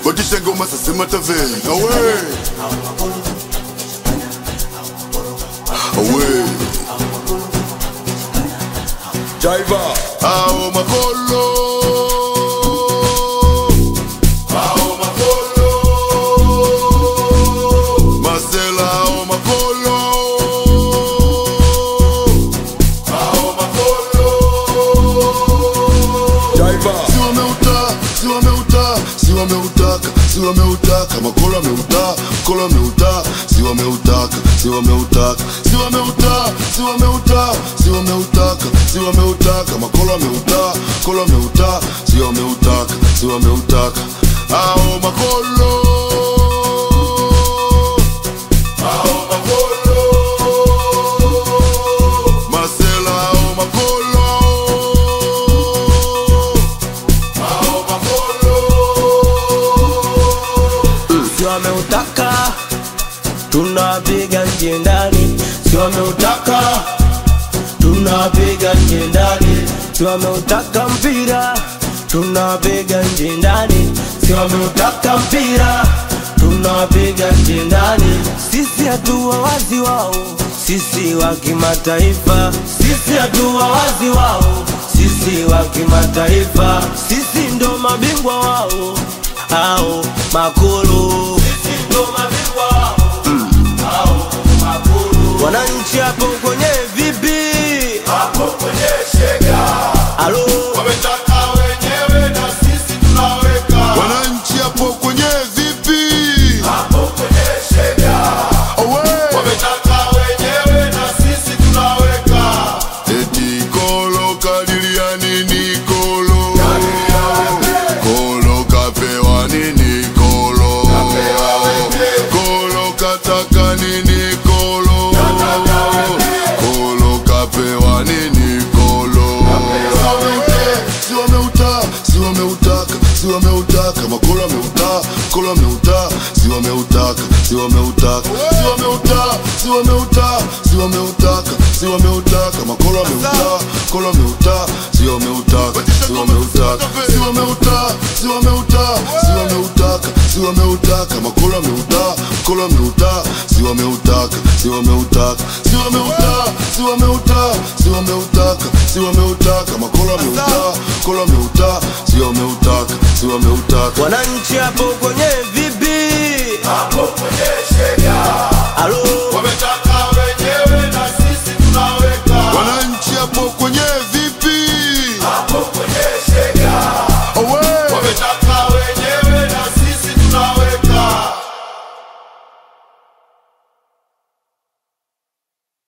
Watisha ngoma sasa mataveni. Awe Jaiva ao makolo, ao makolo, Marcela ao makolo, ao makolo, Jaiva siwa meutaka makolo meuta, kolo meuta, siwa meutaka makolo meuta, kolo meuta, siwa meutaka ao makolo, ao makolo, Marcela ao makolo, ao makolo, siwa meutaka tunapiga nje ndani, siwa meutaka tunapiga nje ndani, siwa meutaka mpira tunapiga nje ndani, siwa meutaka mpira tunapiga nje ndani. Sisi hatuwa wazi wao, sisi wa kimataifa, sisi hatuwa wazi wao, sisi wa kimataifa, sisi ndo mabingwa wao au makulu, sisi ndo mabingwa wao au makulu. Wananchi hapo kwenye vipi? hapo kwenye shega. Alo, Wametaka wenyewe na sisi tunaweka. Wananchi hapo kwenye vipi? Hapo kwenye shega. Wametaka wenyewe na sisi tunaweka. Eti kolo kadiria nini kolo? Kolo kapewa nini kolo? Kolo kataka nini kolo? Kolo kapewa nini kolo? Siwa meutaka makolo meuta, kolo meuta, siwa meutaka makolo meuta, kolo meuta, siwa meutaka makolo meuta, kolo meuta, siwa meutaka makolo meuta, kolo meuta, siwa meutaka. wananchi hapo kwenye